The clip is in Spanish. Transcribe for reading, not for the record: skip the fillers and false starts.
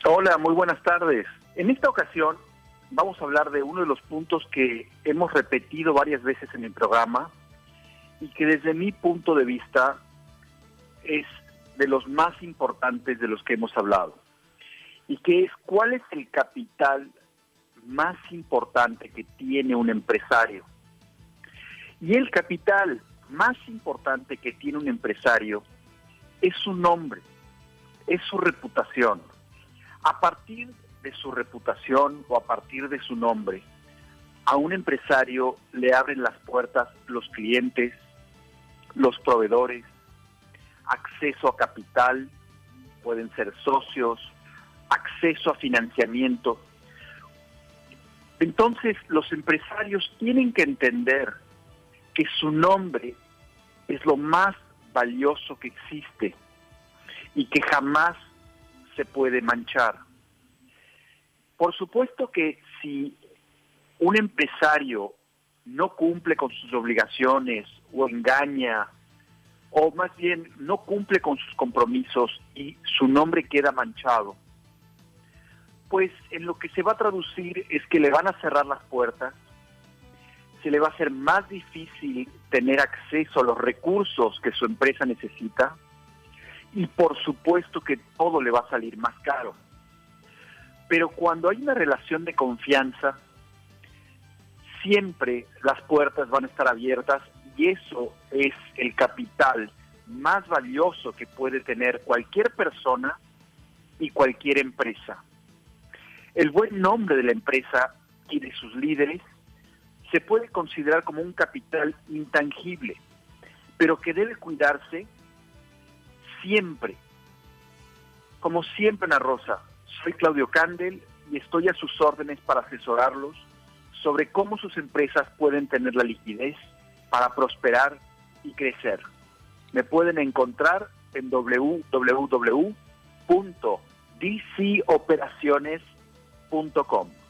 Hola, muy buenas tardes. En esta ocasión vamos a hablar de uno de los puntos que hemos repetido varias veces en el programa y que desde mi punto de vista es de los más importantes de los que hemos hablado. Y que es, ¿cuál es el capital más importante que tiene un empresario? Y el capital más importante que tiene un empresario es su nombre, es su reputación. A partir de su reputación o a partir de su nombre, a un empresario le abren las puertas los clientes, los proveedores, acceso a capital, pueden ser socios, acceso a financiamiento. Entonces, los empresarios tienen que entender que su nombre es lo más valioso que existe y que jamás se puede manchar. Por supuesto que si un empresario no cumple con sus obligaciones o engaña, o más bien no cumple con sus compromisos y su nombre queda manchado, pues en lo que se va a traducir es que le van a cerrar las puertas, se le va a hacer más difícil tener acceso a los recursos que su empresa necesita y por supuesto que todo le va a salir más caro. Pero cuando hay una relación de confianza, siempre las puertas van a estar abiertas y eso es el capital más valioso que puede tener cualquier persona y cualquier empresa. El buen nombre de la empresa y de sus líderes se puede considerar como un capital intangible, pero que debe cuidarse siempre. Como siempre, Ana Rosa, soy Claudio Candel y estoy a sus órdenes para asesorarlos sobre cómo sus empresas pueden tener la liquidez para prosperar y crecer. Me pueden encontrar en www.dcoperaciones.com.